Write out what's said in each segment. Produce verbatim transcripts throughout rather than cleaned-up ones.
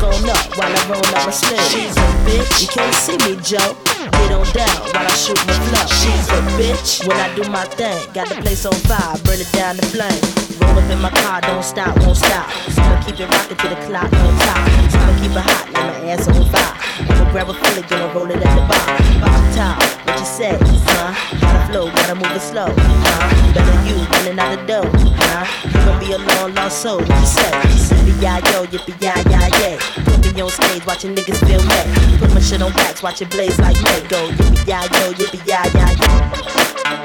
on up while I roll up my sleeve. She's a bitch, you can't see me, Joe. Get on down while I shoot my flow. She's a bitch when I do my thing. Got the place on fire, burn it down the flame. Roll up in my car, don't stop, won't stop. I'ma keep it rockin' to the clock on top. I'ma keep it hot, like my ass on fire. I'ma grab a Philly, gonna roll it at the bar. Bout your top, what you say, huh? Gotta flow, gotta move it slow, huh? Better you running out the dough, huh? You gon' be a long lost soul, what you say? Yippee-yi-yo, yippee-yi-yi-yay. Put me on stage, watching niggas feel me. Put my shit on wax, watch it blaze like me. Go yippee-yi-yo, yippee-yi-yi-yo.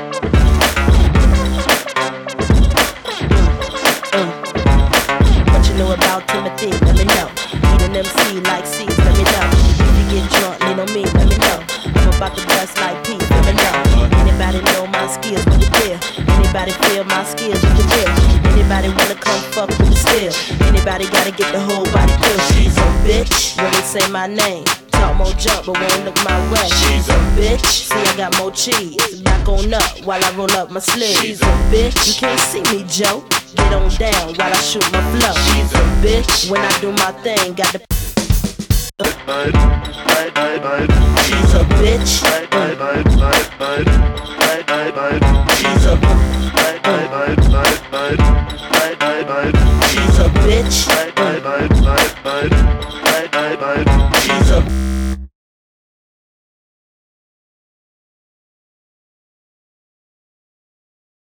Know about Timothy, let me know. Need an M C like C, let me know. If you get drunk, lean on me, let me know. I'm about to bust like P, let me know. Anybody know my skills, what you feel? Anybody feel my skills, you can feel. Anybody wanna come fuck with the steel? Anybody gotta get the whole body feel? She's a bitch, when they say my name. Talk more jump, but won't look my way. She's a bitch, see I got more cheese. Back on up while I roll up my sleeve. She's a bitch, you can't see me, Joe. Get on down while I shoot my flow. She's a bitch when I do my thing. Got the she's a bitch. She's a She's a bitch.